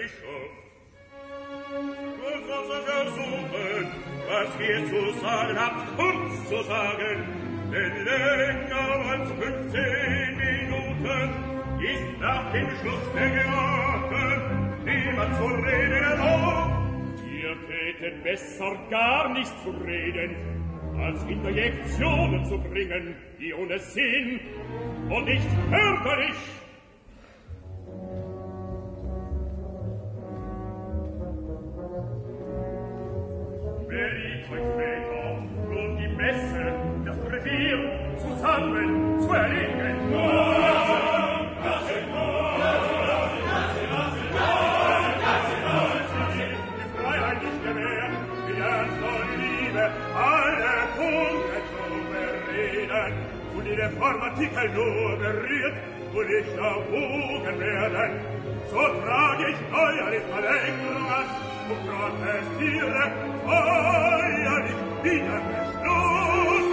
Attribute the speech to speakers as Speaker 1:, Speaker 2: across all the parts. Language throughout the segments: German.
Speaker 1: Bischof. Du sollst versuchen, was ihr zu sagen habt, uns zu sagen, denn länger als 15 Minuten ist nach dem Schluss der Geraten niemand zu reden erlaubt. Ihr tätet besser gar nicht zu reden, als Interjektionen zu bringen, die ohne Sinn und nicht förderlich. Berit euch später, nun die Messe, das Brevier zusammen zu erlegen. Die Freiheit nicht mehr, wie Ernst und Liebe, alle Punkte zu bereden, und die Reformartikel nur berührt, und nicht erwogen werden, so trage ich neuerlich Verlängerung an, und protestiere feierlich wieder Beschluss.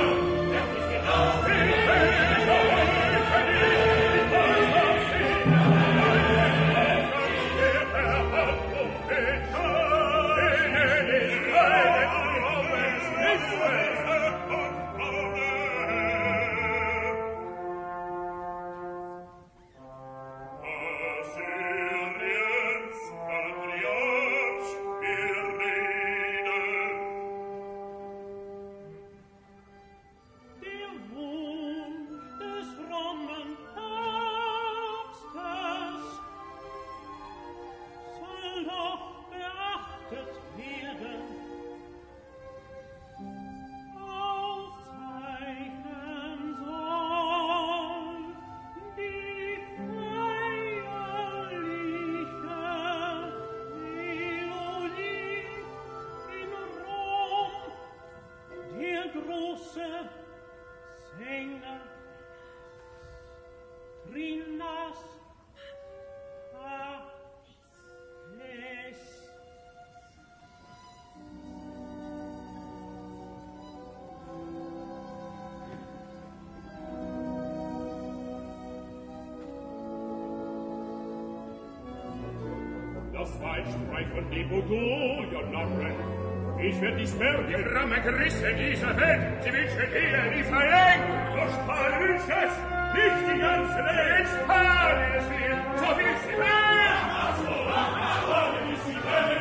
Speaker 1: Streich von dem Bodo, ihr Narren. Ich werd dies merken. Die Ramme gerissen, diese Welt. Sie wünschen wieder die verlängert. Doch sparen wünscht es nicht die ganze Welt. Sparen es mir, so viel sie will. Sparen es die Welt.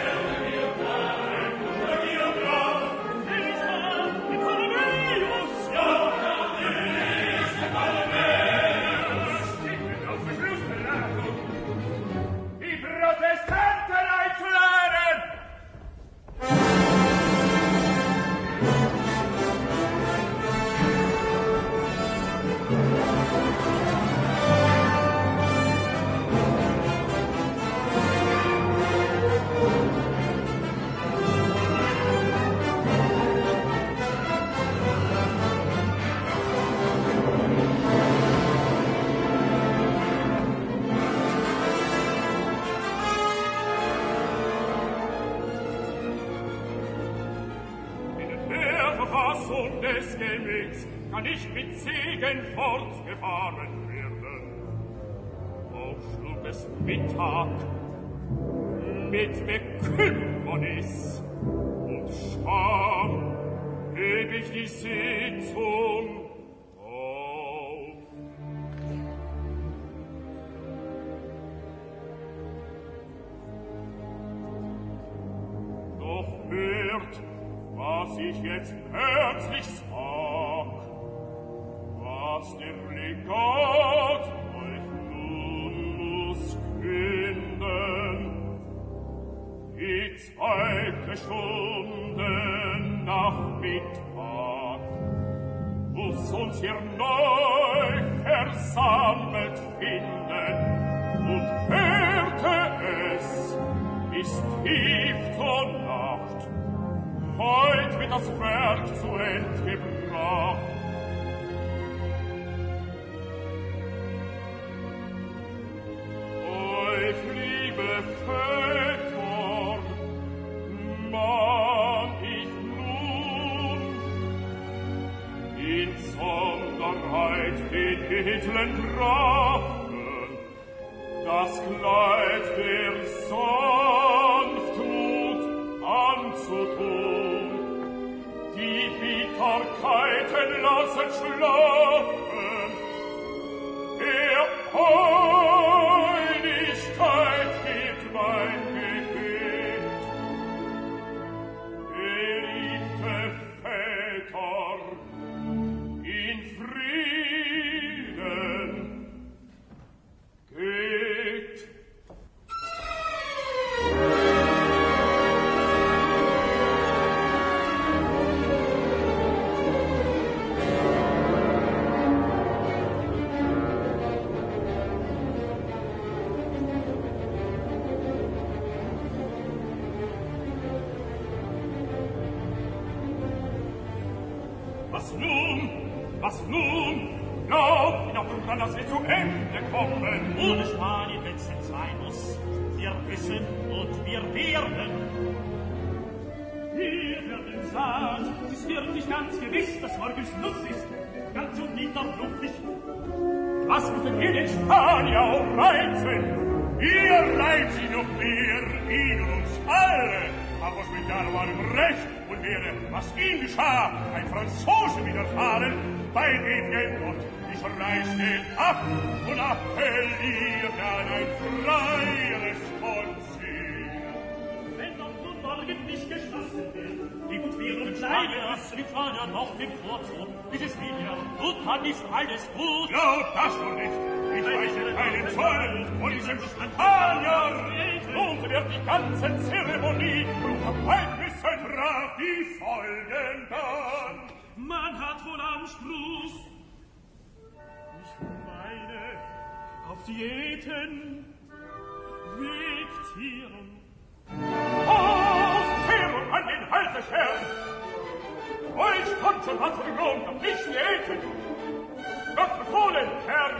Speaker 1: Kann ich mit Segen fortgefahren werden. Auch schlug es Mittag mit Bekümmernis und Scham heb ich die Sitzung auf. Doch hört, was ich jetzt plötzlich sag, was der Legat euch nun muss künden. Die 2. Stunde nach Mittag muss uns hier neu versammelt finden, und hörte es, ist tief zur Nacht, heut wird das Werk zu End gebracht. Euch, liebe Väter, mahn ich nun, Insonderheit den edlen Grafen, das Kleid der Sanftmut anzutun, die Bitterkeiten lassen schlafen, der Einigkeit gibt mein Gebet. Geliebte Väter, in Frieden geht. Was nun? Glaub, dann, dass wir zu Ende kommen.
Speaker 2: Ohne Spanien, wenn's denn sein muss. Wir wissen und wir werden. Wir werden satt. Es wird nicht ganz gewiss, dass morgens Nuss ist. Ganz und nicht noch luftig.
Speaker 1: Was müssen wir den Spanier auch reizen? Ihr leiht sie noch mehr, ihn und uns alle. Aber Spaniano war im Recht und wäre, was ihm geschah, ein Franzose widerfahren, bei dem Gott, ich reiße ab und appelliere an ein freieres Konzil.
Speaker 2: Wenn doch nun morgen nicht geschlossen wird, wie gut wir uns leiden, was wir fordern noch den Vorzug, bis es wieder gut hat, ist alles gut.
Speaker 1: Glaub das nur nicht, ich weiche keinen Zoll von diesem Spanier. Nun wird die ganze Zeremonie verbreitet bis ein Graf die Folgen dann.
Speaker 2: Man hat wohl Anspruch. Ich meine, auf Diäten Wegtieren.
Speaker 1: Aufzehrung an den Halsescheren! Euch kommt schon was von Rom, doch nicht Diäten! Gott befohlen, Herr!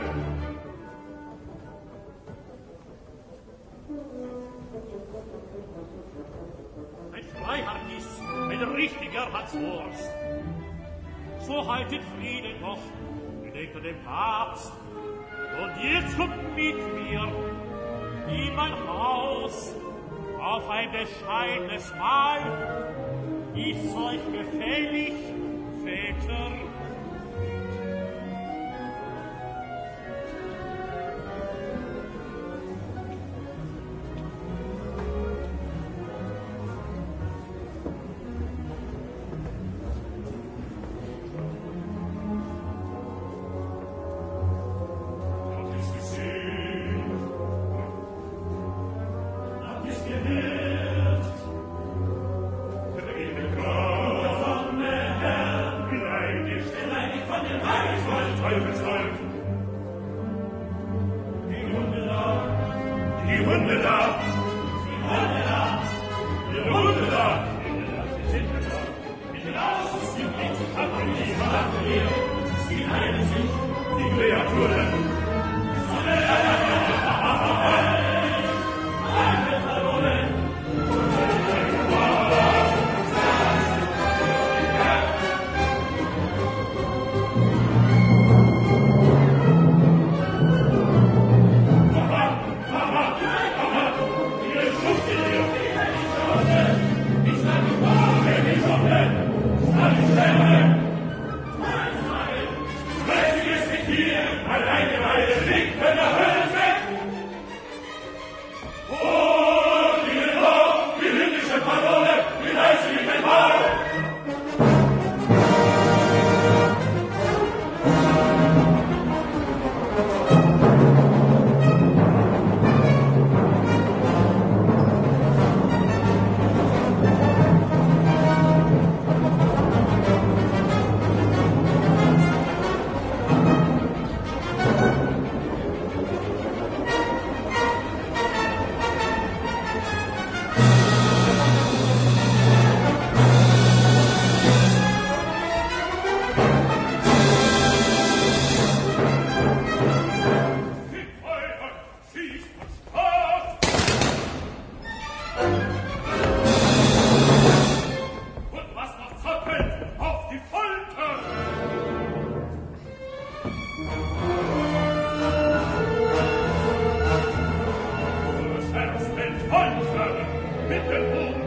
Speaker 2: Ein Freiheit ist ein richtiger Hanswurst. So haltet Frieden noch, gedenkt an den Papst. Und jetzt kommt mit mir in mein Haus auf ein bescheidenes Mahl. Ist's euch gefällig, Väter?
Speaker 1: Herr, mit dem Hof